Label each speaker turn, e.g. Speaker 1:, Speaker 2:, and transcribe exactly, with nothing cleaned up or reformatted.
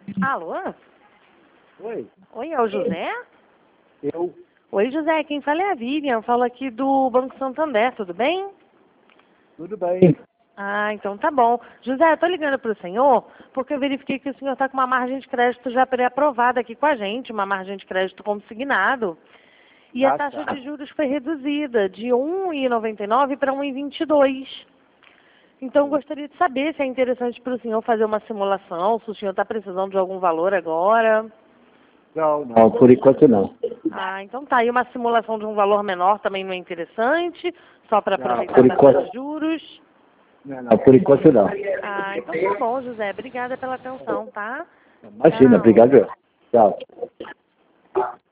Speaker 1: Alô?
Speaker 2: Oi,
Speaker 1: Oi, é o José?
Speaker 2: eu.
Speaker 1: Oi, José, quem fala é a Vivian, falo aqui do Banco Santander, tudo bem?
Speaker 2: Tudo bem.
Speaker 1: Ah, então tá bom. José, eu tô ligando para o senhor porque eu verifiquei que o senhor está com uma margem de crédito já pré-aprovada aqui com a gente, uma margem de crédito consignado. E a
Speaker 2: Ah,
Speaker 1: taxa
Speaker 2: tá.
Speaker 1: de juros foi reduzida de um vírgula noventa e nove para um vírgula vinte e dois. Então, eu gostaria de saber se é interessante para o senhor fazer uma simulação, se o senhor está precisando de algum valor agora.
Speaker 2: Não, não, por enquanto não.
Speaker 1: Ah, então tá. E uma simulação de um valor menor também não é interessante? Só para
Speaker 2: Não,
Speaker 1: aproveitar
Speaker 2: por
Speaker 1: a taxa
Speaker 2: enquanto.
Speaker 1: de juros?
Speaker 2: Não, não, por enquanto não.
Speaker 1: Ah, então tá bom, José. Obrigada pela atenção, tá?
Speaker 2: Imagina,
Speaker 1: Tchau.
Speaker 2: obrigado. Tchau.